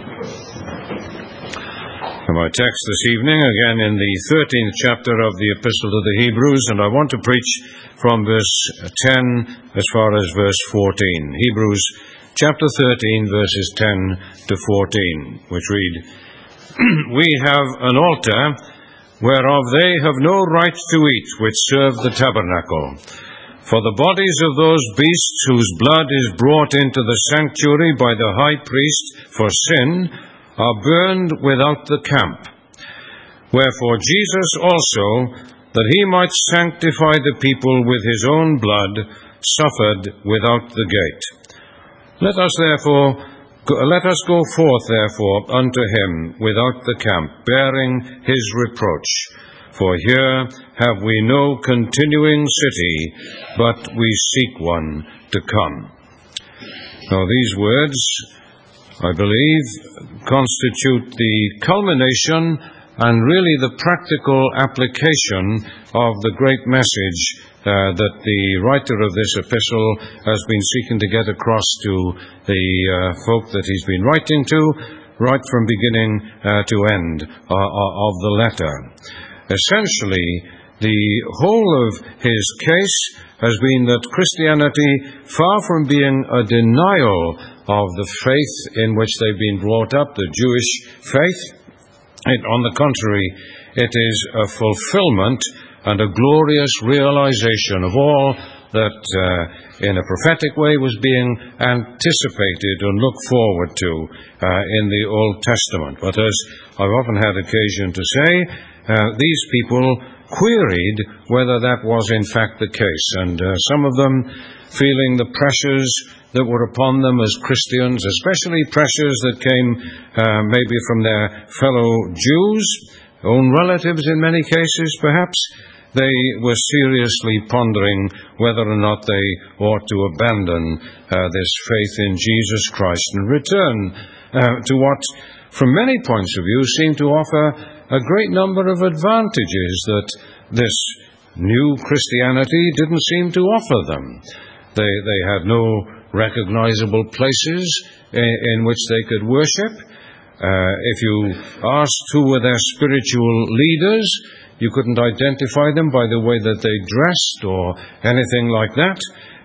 My text this evening, again in the 13th chapter of the Epistle to the Hebrews, and I want to preach from verse 10 as far as verse 14. Hebrews chapter 13, verses 10 to 14, which read, We have an altar whereof they have no right to eat, which serve the tabernacle. For the bodies of those beasts whose blood is brought into the sanctuary by the high priest for sin are burned without the camp. Wherefore Jesus also, that he might sanctify the people with his own blood, suffered without the gate. Let us go forth therefore unto him without the camp, bearing his reproach. For here have we no continuing city, but we seek one to come. Now these words, I believe, constitute the culmination and really the practical application of the great message that the writer of this epistle has been seeking to get across to the folk that he's been writing to, right from beginning to end of the letter. Essentially, the whole of his case has been that Christianity, far from being a denial of the faith in which they've been brought up, the Jewish faith, on the contrary, it is a fulfillment and a glorious realization of all that in a prophetic way was being anticipated and looked forward to in the Old Testament. But as I've often had occasion to say, these people queried whether that was in fact the case, and some of them feeling the pressures that were upon them as Christians, especially pressures that came maybe from their fellow Jews, own relatives in many cases perhaps. They were seriously pondering whether or not they ought to abandon this faith in Jesus Christ and return to what, from many points of view, seemed to offer a great number of advantages that this new Christianity didn't seem to offer them. They had no recognizable places in which they could worship. If you asked who were their spiritual leaders, you couldn't identify them by the way that they dressed or anything like that.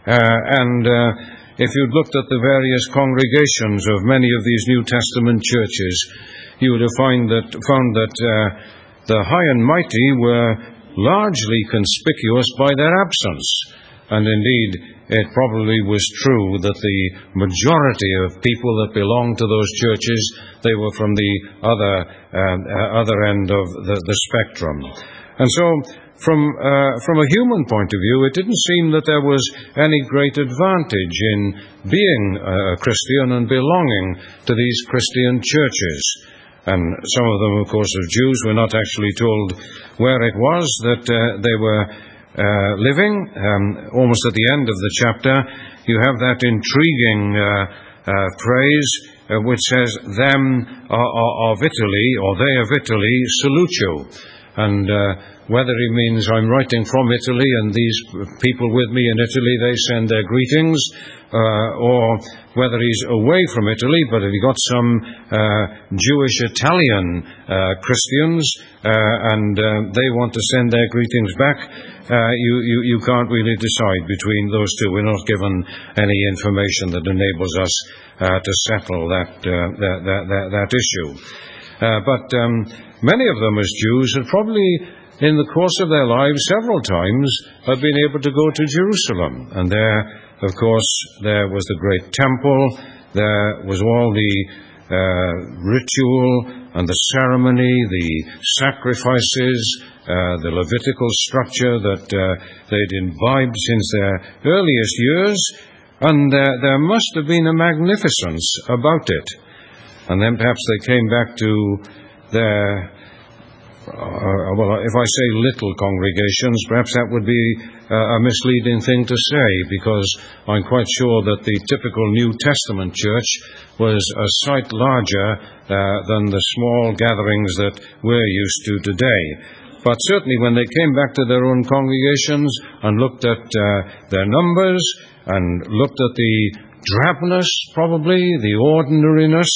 If you'd looked at the various congregations of many of these New Testament churches, you would have found that the high and mighty were largely conspicuous by their absence. And indeed, it probably was true that the majority of people that belonged to those churches, they were from the other end of the spectrum. And so, from a human point of view, it didn't seem that there was any great advantage in being a Christian and belonging to these Christian churches. And some of them, of course, of Jews, were not actually told where it was that they were living. Almost at the end of the chapter, you have that intriguing phrase which says, them of Italy, or they of Italy, salute you. And whether he means I'm writing from Italy and these people with me in Italy, they send their greetings, or whether he's away from Italy, but if he got some Jewish Italian Christians and they want to send their greetings back, you can't really decide between those two. We're not given any information that enables us to settle that issue. But many of them as Jews had probably, in the course of their lives, several times have been able to go to Jerusalem. And there, of course, there was the great temple, there was all the ritual and the ceremony, the sacrifices, the Levitical structure that they'd imbibed since their earliest years, and there must have been a magnificence about it. And then perhaps they came back to their if I say little congregations, perhaps that would be a misleading thing to say, because I'm quite sure that the typical New Testament church was a sight larger than the small gatherings that we're used to today. But certainly when they came back to their own congregations and looked at their numbers and looked at the drabness, probably, the ordinariness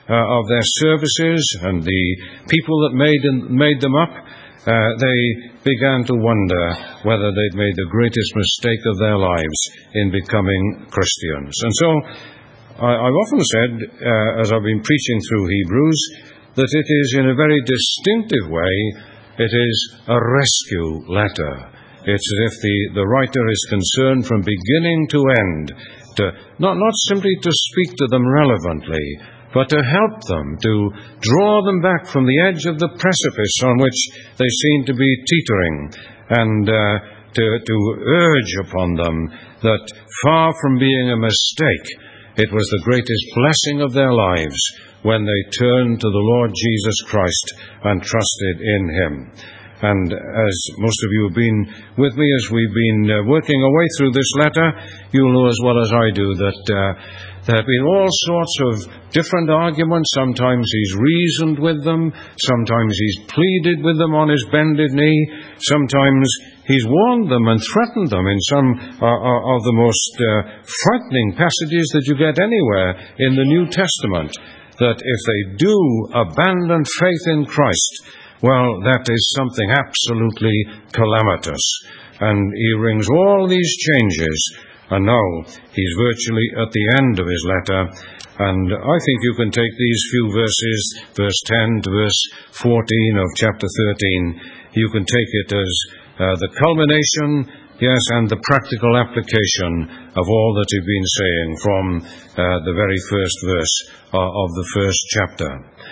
of their services and the people that made them up, they began to wonder whether they'd made the greatest mistake of their lives in becoming Christians. And so I've often said, as I've been preaching through Hebrews, that it is in a very distinctive way, it is a rescue letter. It's as if the writer is concerned from beginning to end, not simply to speak to them relevantly, but to help them, to draw them back from the edge of the precipice on which they seem to be teetering, and to urge upon them that far from being a mistake, it was the greatest blessing of their lives when they turned to the Lord Jesus Christ and trusted in Him. And as most of you have been with me as we've been working our way through this letter, you'll know as well as I do that there have been all sorts of different arguments. Sometimes he's reasoned with them. Sometimes he's pleaded with them on his bended knee. Sometimes he's warned them and threatened them in some of the most frightening passages that you get anywhere in the New Testament, that if they do abandon faith in Christ, well, that is something absolutely calamitous. And he rings all these changes, and now he's virtually at the end of his letter. And I think you can take these few verses, verse 10 to verse 14 of chapter 13, you can take it as the culmination, yes, and the practical application of all that he's been saying from the very first verse of the first chapter.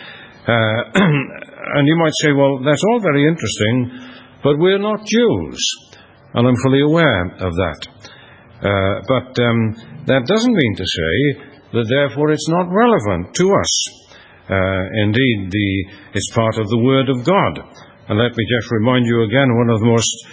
And you might say, well, that's all very interesting, but we're not Jews. And I'm fully aware of that. But that doesn't mean to say that therefore it's not relevant to us. Indeed, it's part of the Word of God. And let me just remind you again, one of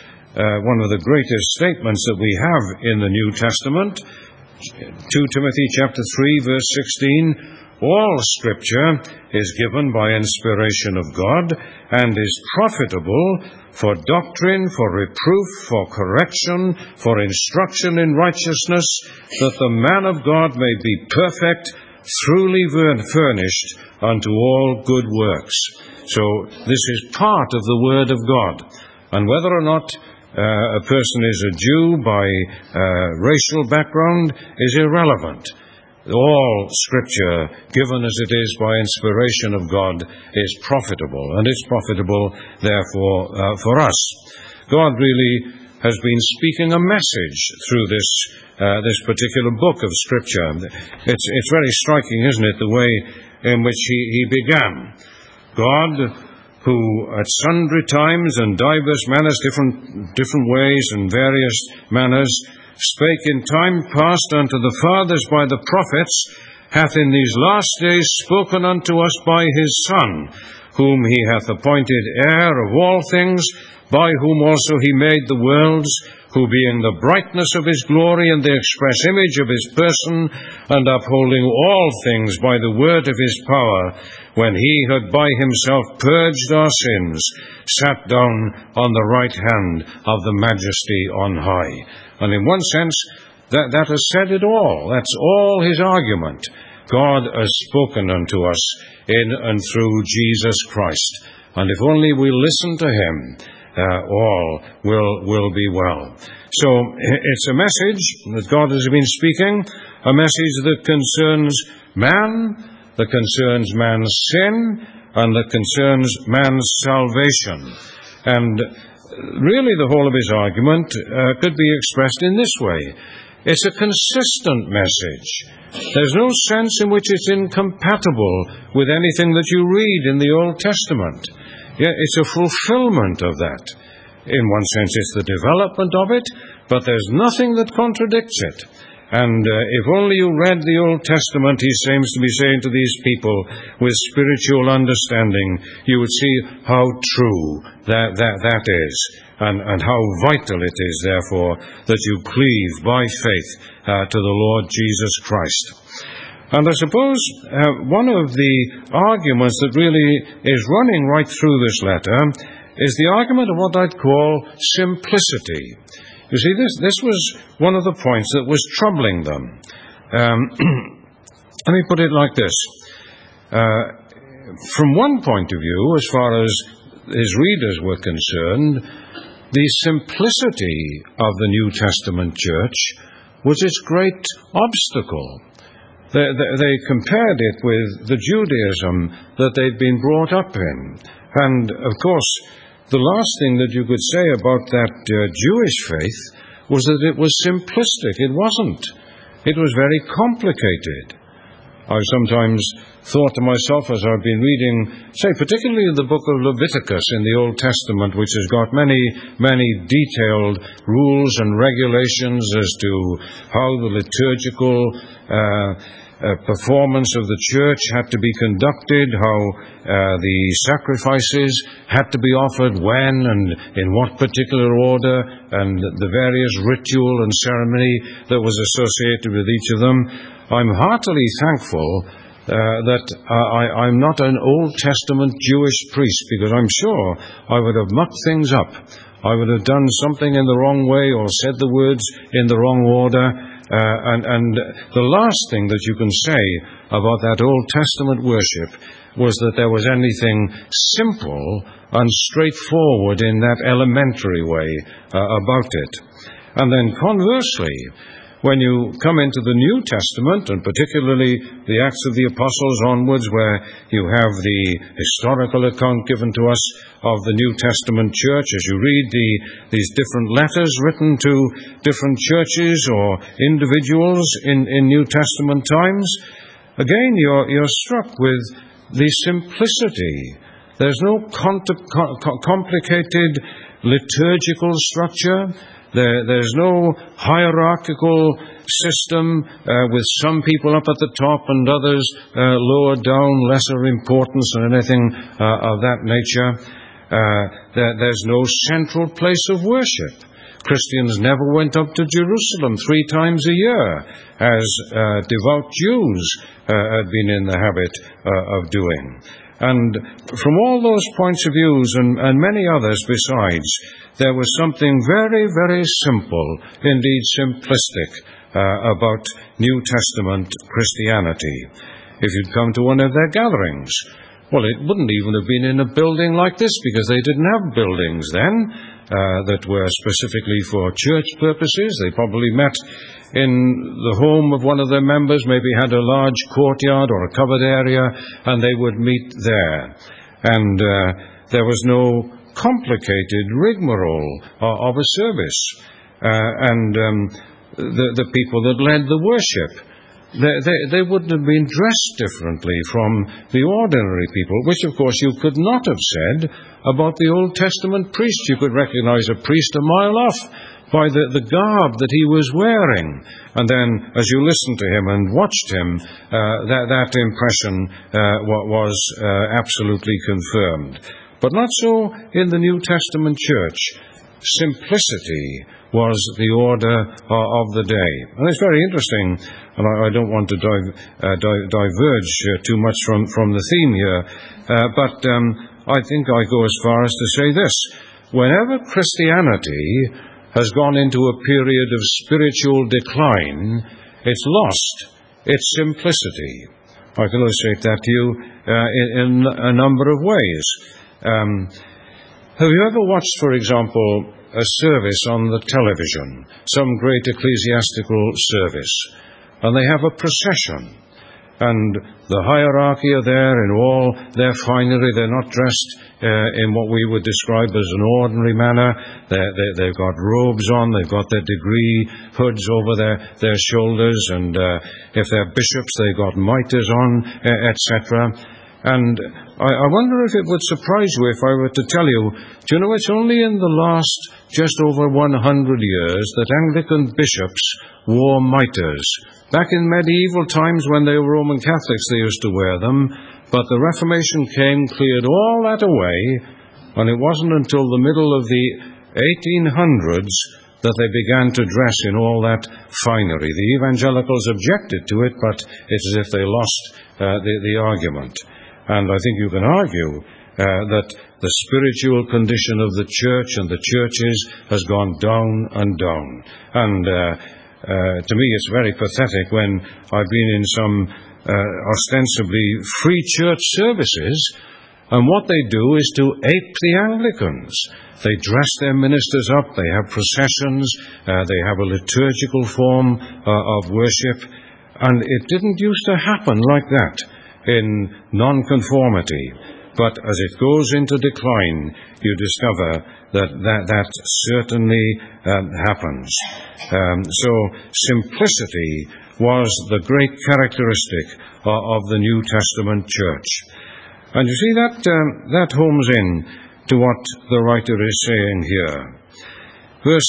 the greatest statements that we have in the New Testament, 2 Timothy chapter 3, verse 16, all Scripture is given by inspiration of God and is profitable for doctrine, for reproof, for correction, for instruction in righteousness, that the man of God may be perfect, truly furnished unto all good works. So this is part of the Word of God. And whether or not a person is a Jew by racial background is irrelevant. All Scripture, given as it is by inspiration of God, is profitable, and it's profitable, therefore, for us. God really has been speaking a message through this particular book of Scripture. It's very striking, isn't it, the way in which he began. God, who at sundry times and divers manners, different ways and various manners, spake in time past unto the fathers by the prophets, hath in these last days spoken unto us by his Son, whom he hath appointed heir of all things, by whom also he made the worlds, who being the brightness of his glory and the express image of his person, and upholding all things by the word of his power, when he had by himself purged our sins, sat down on the right hand of the Majesty on high. And in one sense, that has said it all. That's all his argument. God has spoken unto us in and through Jesus Christ. And if only we listen to him, all will be well. So it's a message that God has been speaking, a message that concerns man, that concerns man's sin, and that concerns man's salvation. And really the whole of his argument could be expressed in this way. It's a consistent message. There's no sense in which it's incompatible with anything that you read in the Old Testament. Yeah, it's a fulfillment of that. In one sense, it's the development of it, but there's nothing that contradicts it. And if only you read the Old Testament, he seems to be saying to these people with spiritual understanding, you would see how true that is, and how vital it is, therefore, that you cleave by faith to the Lord Jesus Christ. And I suppose one of the arguments that really is running right through this letter is the argument of what I'd call simplicity. You see, this was one of the points that was troubling them. Let me put it like this. from one point of view, as far as his readers were concerned, the simplicity of the New Testament church was its great obstacle. They compared it with the Judaism that they'd been brought up in. And, of course, the last thing that you could say about that Jewish faith was that it was simplistic. It wasn't. It was very complicated. I've sometimes thought to myself as I've been reading, say, particularly the book of Leviticus in the Old Testament, which has got many, many detailed rules and regulations as to how the liturgical performance of the church had to be conducted, how the sacrifices had to be offered when and in what particular order, and the various ritual and ceremony that was associated with each of them. I'm heartily thankful that I'm not an Old Testament Jewish priest, because I'm sure I would have mucked things up. I would have done something in the wrong way or said the words in the wrong order. And the last thing that you can say about that Old Testament worship was that there was anything simple and straightforward in that elementary way about it. And then conversely, when you come into the New Testament, and particularly the Acts of the Apostles onwards, where you have the historical account given to us of the New Testament church, as you read these different letters written to different churches or individuals in New Testament times, again you're struck with the simplicity. There's no complicated liturgical structure. There's no hierarchical system with some people up at the top and others lower down, lesser importance or anything of that nature. There's no central place of worship. Christians never went up to Jerusalem 3 times a year, as devout Jews had been in the habit of doing. And from all those points of view and many others besides, there was something very, very simple, indeed simplistic, about New Testament Christianity. If you'd come to one of their gatherings, well, it wouldn't even have been in a building like this, because they didn't have buildings then that were specifically for church purposes. They probably met in the home of one of their members, maybe had a large courtyard or a covered area, and they would meet there. And there was no complicated rigmarole of a service. The people that led the worship, they wouldn't have been dressed differently from the ordinary people, which of course you could not have said about the Old Testament priest. You could recognize a priest a mile off by the garb that he was wearing. And then as you listened to him and watched him, that impression was absolutely confirmed. But not so in the New Testament church. Simplicity was the order of the day. And it's very interesting, and I don't want to diverge too much from the theme here, but I think I go as far as to say this. Whenever Christianity has gone into a period of spiritual decline, it's lost its simplicity. I can illustrate that to you in a number of ways. Have you ever watched, for example, a service on the television, some great ecclesiastical service, and they have a procession, and the hierarchy are there in all their finery. They're not dressed in what we would describe as an ordinary manner. They've got robes on, they've got their degree hoods over their shoulders, and if they're bishops, they've got mitres on, etc. And I wonder if it would surprise you if I were to tell you, do you know, it's only in the last just over 100 years that Anglican bishops wore mitres. Back in medieval times when they were Roman Catholics, they used to wear them, but the Reformation came, cleared all that away, and it wasn't until the middle of the 1800s that they began to dress in all that finery. The evangelicals objected to it, but it's as if they lost the argument. And I think you can argue that the spiritual condition of the church and the churches has gone down and down. And to me it's very pathetic when I've been in some ostensibly free church services, and what they do is to ape the Anglicans. They dress their ministers up, they have processions, they have a liturgical form of worship, and it didn't used to happen like that in nonconformity. But as it goes into decline, you discover that certainly happens. So simplicity was the great characteristic of the New Testament church. And you see, that homes in to what the writer is saying here. Verse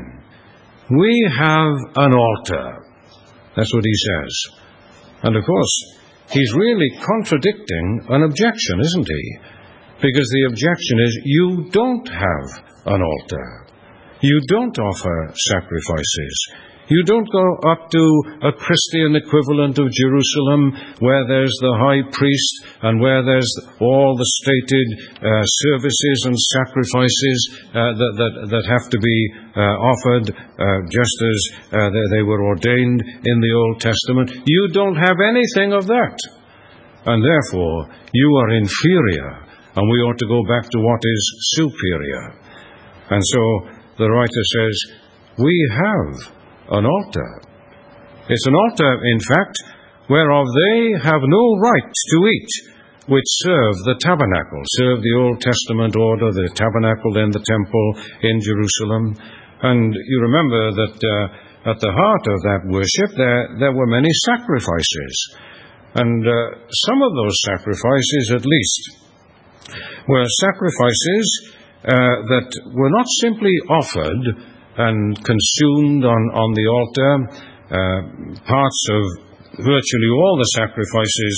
10, we have an altar. That's what he says. And of course, he's really contradicting an objection, isn't he? Because the objection is, you don't have an altar. You don't offer sacrifices. You don't go up to a Christian equivalent of Jerusalem where there's the high priest and where there's all the stated services and sacrifices that have to be offered just as they were ordained in the Old Testament. You don't have anything of that. And therefore, you are inferior, and we ought to go back to what is superior. And so the writer says, we have an altar. It's an altar, in fact, whereof they have no right to eat, which serve the tabernacle, serve the Old Testament order, the tabernacle in the temple in Jerusalem. And you remember that at the heart of that worship there were many sacrifices. And some of those sacrifices, at least, were sacrifices that were not simply offered and consumed on the altar. Parts of virtually all the sacrifices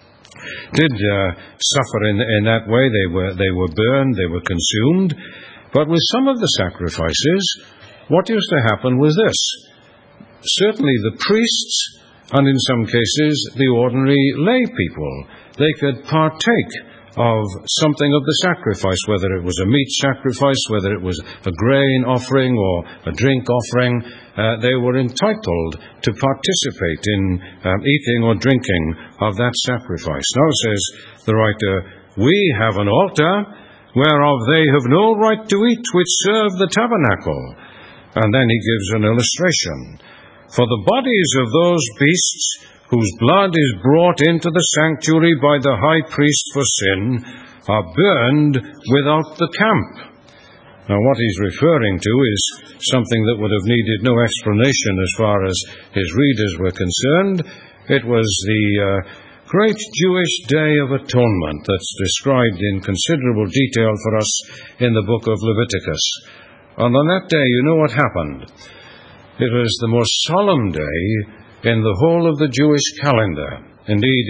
did suffer in that way. They were burned, they were consumed. But with some of the sacrifices, what used to happen was this. Certainly the priests, and in some cases the ordinary lay people, they could partake of something of the sacrifice, whether it was a meat sacrifice, whether it was a grain offering or a drink offering. They were entitled to participate in eating or drinking of that sacrifice. Now says the writer, we have an altar whereof they have no right to eat, which serve the tabernacle. And then he gives an illustration. For the bodies of those beasts whose blood is brought into the sanctuary by the high priest for sin, are burned without the camp. Now what he's referring to is something that would have needed no explanation as far as his readers were concerned. It was the great Jewish Day of Atonement that's described in considerable detail for us in the book of Leviticus. And on that day, you know what happened. It was the most solemn day in the whole of the Jewish calendar. Indeed,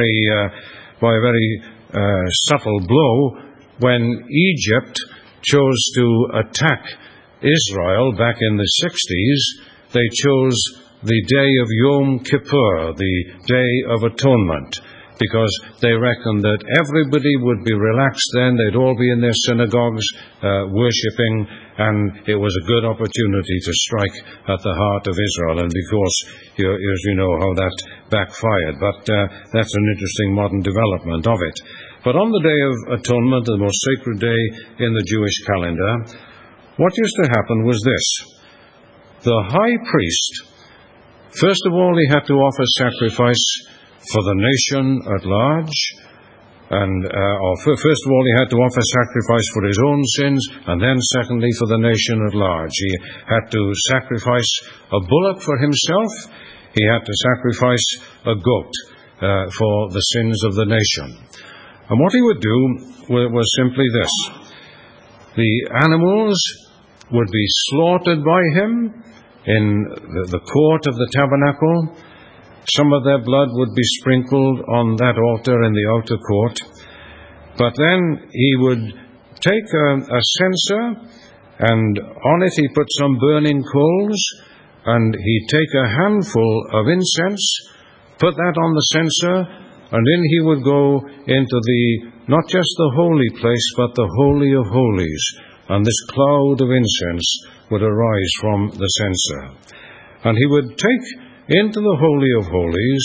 by a very subtle blow, when Egypt chose to attack Israel back in the 60s, they chose the day of Yom Kippur, the Day of Atonement, because they reckoned that everybody would be relaxed then, they'd all be in their synagogues worshipping, and it was a good opportunity to strike at the heart of Israel. And of course, as you know how that backfired, but that's an interesting modern development of it. But on the Day of Atonement, the most sacred day in the Jewish calendar, what used to happen was this. The high priest, first of all, he had to offer sacrifice for the nation at large, and first of all he had to offer sacrifice for his own sins, and then secondly for the nation at large. He had to sacrifice a bullock for himself, he had to sacrifice a goat for the sins of the nation. And what he would do was simply this. The animals would be slaughtered by him in the court of the tabernacle. Some of their blood would be sprinkled on that altar in the outer court. But then he would take a censer, and on it he put some burning coals, and he'd take a handful of incense, put that on the censer, and then he would go into not just the holy place, but the Holy of Holies, and this cloud of incense would arise from the censer. And he would take into the Holy of Holies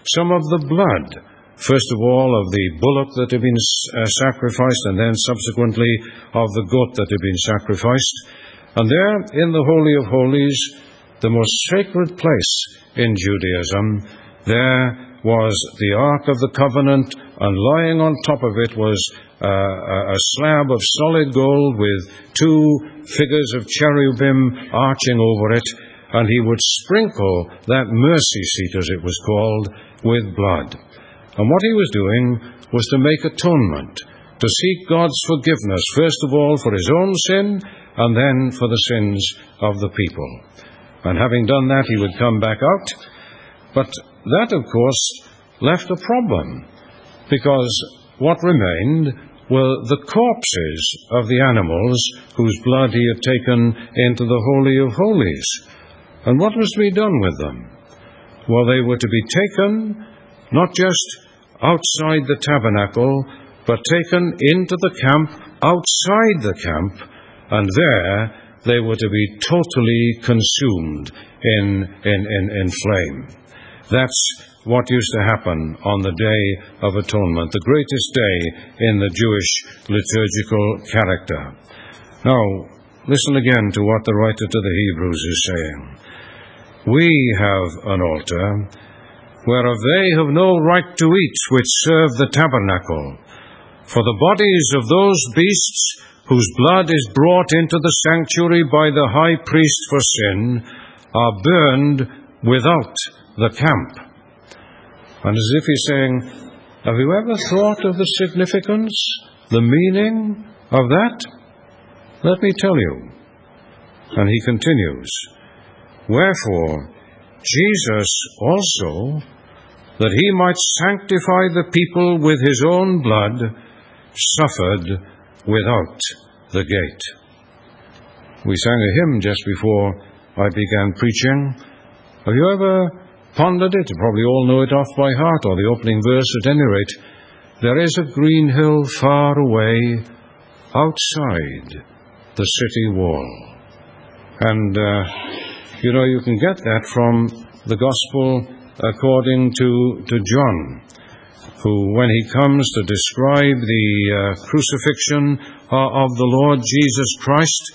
some of the blood, first of all of the bullock that had been sacrificed, and then subsequently of the goat that had been sacrificed. And there in the Holy of Holies, the most sacred place in Judaism, there was the Ark of the Covenant, and lying on top of it was a slab of solid gold with two figures of cherubim arching over it, and he would sprinkle that mercy seat, as it was called, with blood. And what he was doing was to make atonement, to seek God's forgiveness, first of all for his own sin, and then for the sins of the people. And having done that, he would come back out. But that, of course, left a problem, because what remained were the corpses of the animals whose blood he had taken into the Holy of Holies. And what was to be done with them? Well, they were to be taken not just outside the tabernacle, but taken into the camp, outside the camp, and there they were to be totally consumed in flame. That's what used to happen on the Day of Atonement, the greatest day in the Jewish liturgical character. Now, listen again to what the writer to the Hebrews is saying. We have an altar whereof they have no right to eat which serve the tabernacle. For the bodies of those beasts whose blood is brought into the sanctuary by the high priest for sin are burned without the camp. And as if he's saying, have you ever thought of the significance, the meaning of that? Let me tell you. And he continues, wherefore Jesus also, that he might sanctify the people with his own blood, suffered without the gate. We sang a hymn just before I began preaching. Have you ever pondered it? You probably all know it off by heart, or the opening verse at any rate. There is a green hill far away, outside the city wall. And, you can get that from the Gospel according to John, who, when he comes to describe the crucifixion of the Lord Jesus Christ,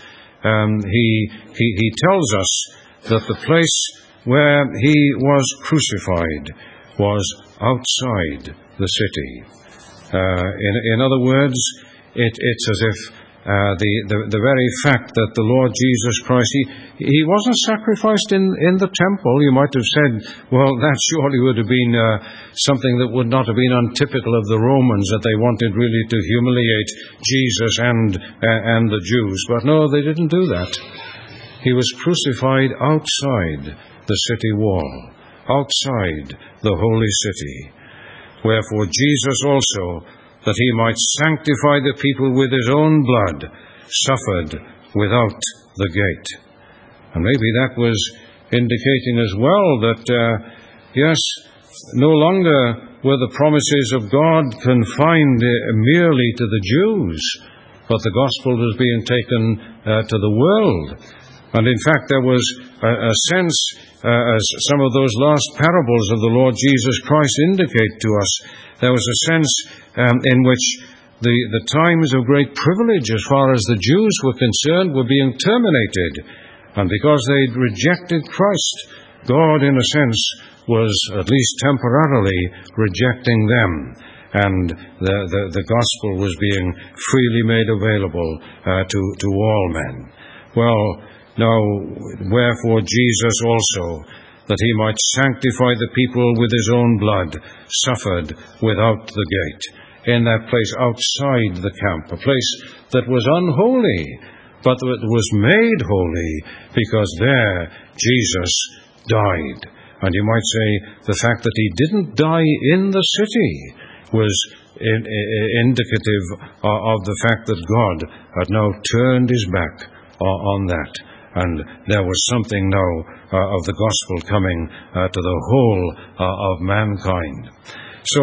he tells us that the place where he was crucified was outside the city. In other words, it's as if the very fact that the Lord Jesus Christ, he wasn't sacrificed in the temple. You might have said, well, that surely would have been something that would not have been untypical of the Romans, that they wanted really to humiliate Jesus and the Jews. But no, they didn't do that. He was crucified outside the city wall, outside the holy city. Wherefore Jesus also, that he might sanctify the people with his own blood, suffered without the gate. And maybe that was indicating as well that, yes, no longer were the promises of God confined merely to the Jews, but the gospel was being taken to the world. And in fact, there was a sense, as some of those last parables of the Lord Jesus Christ indicate to us, there was a sense in which the times of great privilege as far as the Jews were concerned were being terminated. And because they'd rejected Christ, God, in a sense, was at least temporarily rejecting them. And the gospel was being freely made available to all men. Well, now, wherefore Jesus also, that he might sanctify the people with his own blood, suffered without the gate, in that place outside the camp, a place that was unholy, but that was made holy, because there Jesus died. And you might say the fact that he didn't die in the city was indicative of the fact that God had now turned his back on that. And there was something now of the gospel coming to the whole of mankind. So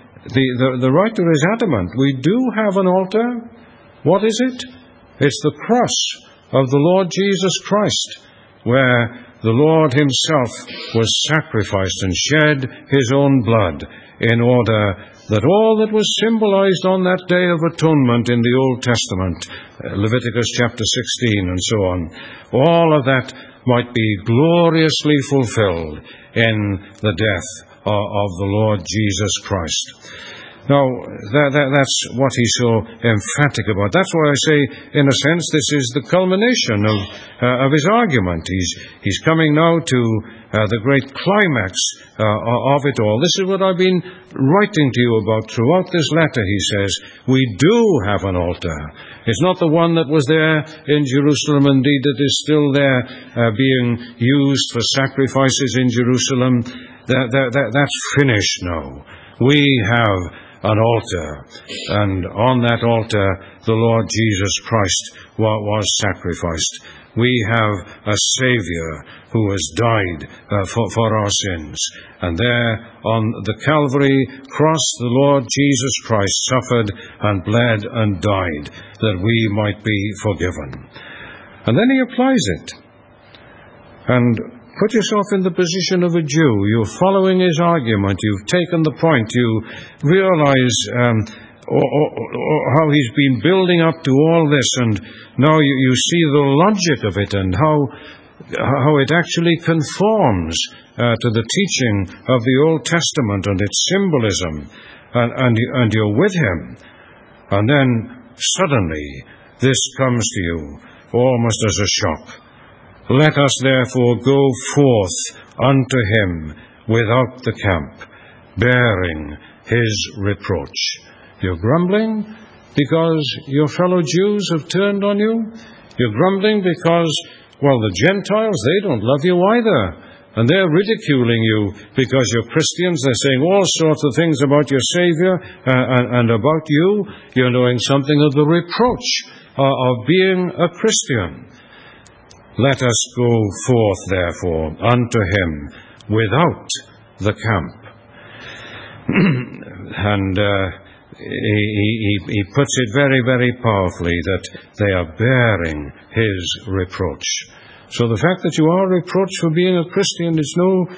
the writer is adamant. We do have an altar. What is it? It's the cross of the Lord Jesus Christ, where the Lord himself was sacrificed and shed his own blood in order that all that was symbolized on that day of atonement in the Old Testament, Leviticus chapter 16 and so on, all of that might be gloriously fulfilled in the death of the Lord Jesus Christ. Now, that's what he's so emphatic about. That's why I say, in a sense, this is the culmination of his argument. He's coming now to the great climax of it all. This is what I've been writing to you about throughout this letter, he says. We do have an altar. It's not the one that was there in Jerusalem, indeed that is still there being used for sacrifices in Jerusalem. That's finished now. We have an altar, and on that altar the Lord Jesus Christ was sacrificed. We have a Savior who has died for our sins, and there on the Calvary cross the Lord Jesus Christ suffered and bled and died that we might be forgiven. And then he applies it. And put yourself in the position of a Jew. You're following his argument. You've taken the point. You realize how he's been building up to all this, and now you see the logic of it and how it actually conforms to the teaching of the Old Testament and its symbolism, and you're with him. And then suddenly this comes to you almost as a shock. Let us therefore go forth unto him without the camp, bearing his reproach. You're grumbling because your fellow Jews have turned on you? You're grumbling because, the Gentiles, they don't love you either. And they're ridiculing you because you're Christians. They're saying all sorts of things about your Savior and about you. You're knowing something of the reproach of being a Christian. Let us go forth, therefore, unto him without the camp. And he puts it very, very powerfully that they are bearing his reproach. So the fact that you are reproached for being a Christian is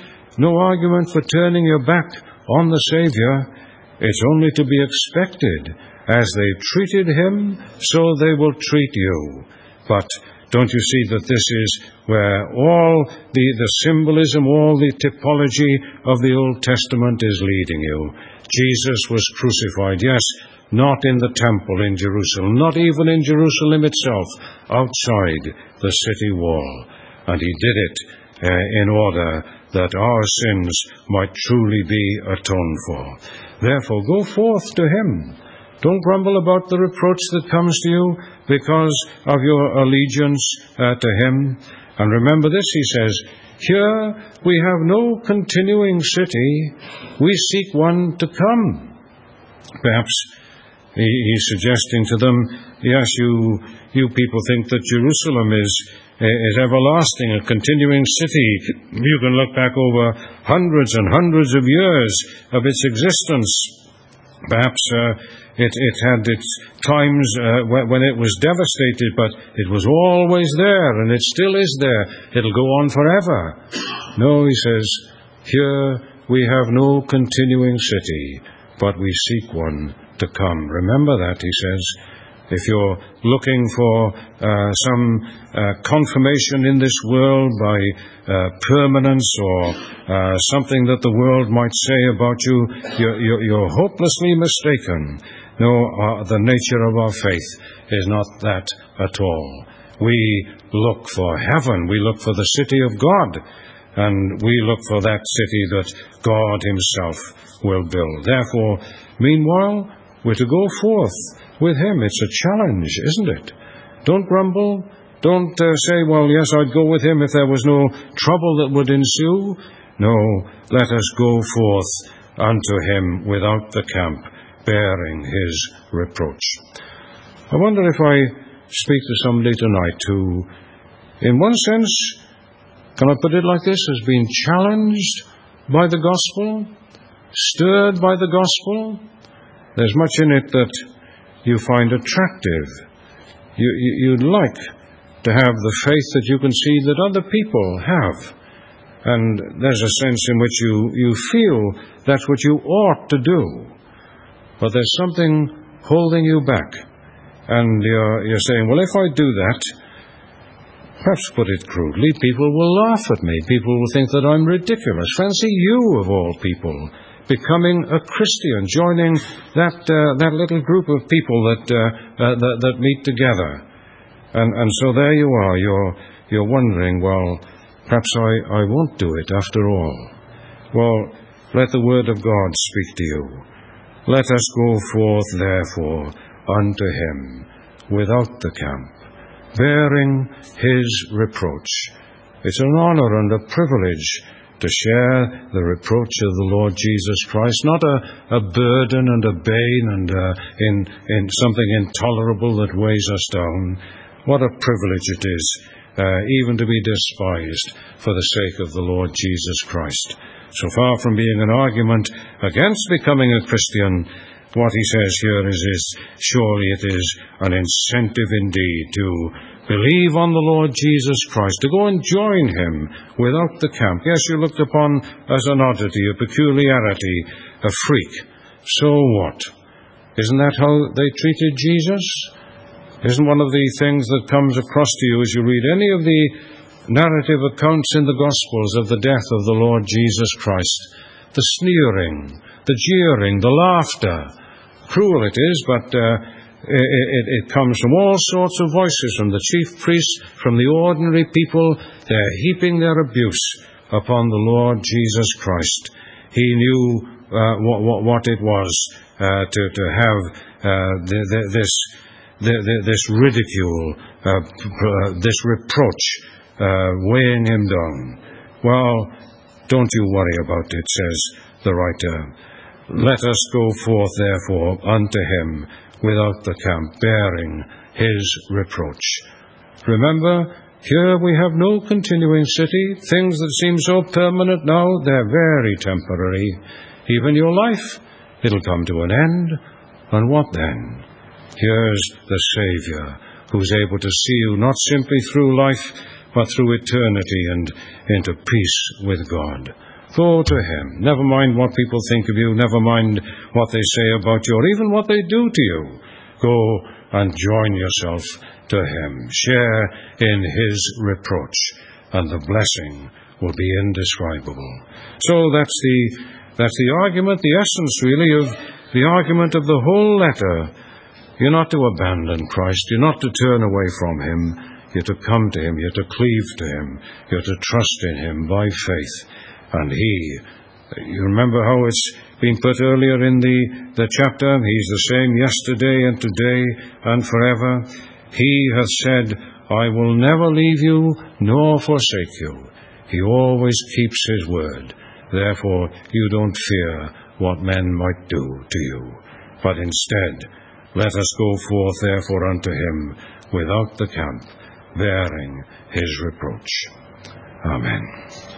no argument for turning your back on the Savior. It's only to be expected. As they treated him, so they will treat you. But don't you see that this is where all the symbolism, all the typology of the Old Testament is leading you? Jesus was crucified, yes, not in the temple in Jerusalem, not even in Jerusalem itself, outside the city wall. And he did it in order that our sins might truly be atoned for. Therefore, go forth to him. Don't grumble about the reproach that comes to you because of your allegiance to him. And remember this, he says, here we have no continuing city, we seek one to come. Perhaps he's suggesting to them, yes, you people think that Jerusalem is everlasting, a continuing city. You can look back over hundreds and hundreds of years of its existence. Perhaps it had its times when it was devastated, but it was always there, and it still is there. It'll go on forever. No, he says, here we have no continuing city, but we seek one to come. Remember that, he says. If you're looking for some confirmation in this world by permanence or something that the world might say about you, you're hopelessly mistaken. No, the nature of our faith is not that at all. We look for heaven. We look for the city of God. And we look for that city that God himself will build. Therefore, meanwhile, we're to go forth with him. It's a challenge, isn't it? Don't grumble. Don't say, well, yes, I'd go with him if there was no trouble that would ensue. No, let us go forth unto him without the camp, bearing his reproach. I wonder if I speak to somebody tonight who, in one sense, can I put it like this, has been challenged by the gospel, stirred by the gospel. There's much in it that you find attractive. You'd like to have the faith that you can see that other people have. And there's a sense in which you feel that's what you ought to do. But there's something holding you back. And you're saying, well, if I do that, perhaps put it crudely, people will laugh at me. People will think that I'm ridiculous. Fancy you, of all people, becoming a Christian, joining that little group of people that meet together. And so there you are. You're wondering, well, perhaps I won't do it after all. Well, let the word of God speak to you. Let us go forth, therefore, unto him without the camp, bearing his reproach. It's an honor and a privilege to share the reproach of the Lord Jesus Christ, not a burden and a bane and in something intolerable that weighs us down. What a privilege it is even to be despised for the sake of the Lord Jesus Christ. So far from being an argument against becoming a Christian, what he says here is surely it is an incentive indeed to believe on the Lord Jesus Christ, to go and join him without the camp. Yes, you're looked upon as an oddity, a peculiarity, a freak. So what? Isn't that how they treated Jesus? Isn't one of the things that comes across to you as you read any of the narrative accounts in the Gospels of the death of the Lord Jesus Christ? The sneering, the jeering, the laughter. Cruel it is, but it comes from all sorts of voices, from the chief priests, from the ordinary people. They're heaping their abuse upon the Lord Jesus Christ. He knew what it was to have this ridicule, this reproach weighing him down. Well, don't you worry about it, says the writer. Let us go forth, therefore, unto him without the camp, bearing his reproach. Remember, here we have no continuing city. Things that seem so permanent now, they're very temporary. Even your life, it'll come to an end. And what then? Here's the Savior, who's able to see you not simply through life, but through eternity and into peace with God. Go to him. Never mind what people think of you. Never mind what they say about you, or even what they do to you. Go and join yourself to him. Share in his reproach, and the blessing will be indescribable. So that's the argument, the essence really of the argument of the whole letter. You're not to abandon Christ. You're not to turn away from him. You're to come to him. You're to cleave to him. You're to trust in him by faith. And you remember how it's been put earlier in the chapter, he's the same yesterday and today and forever. He hath said, I will never leave you nor forsake you. He always keeps his word. Therefore, you don't fear what men might do to you. But instead, let us go forth therefore unto him without the camp, bearing his reproach. Amen.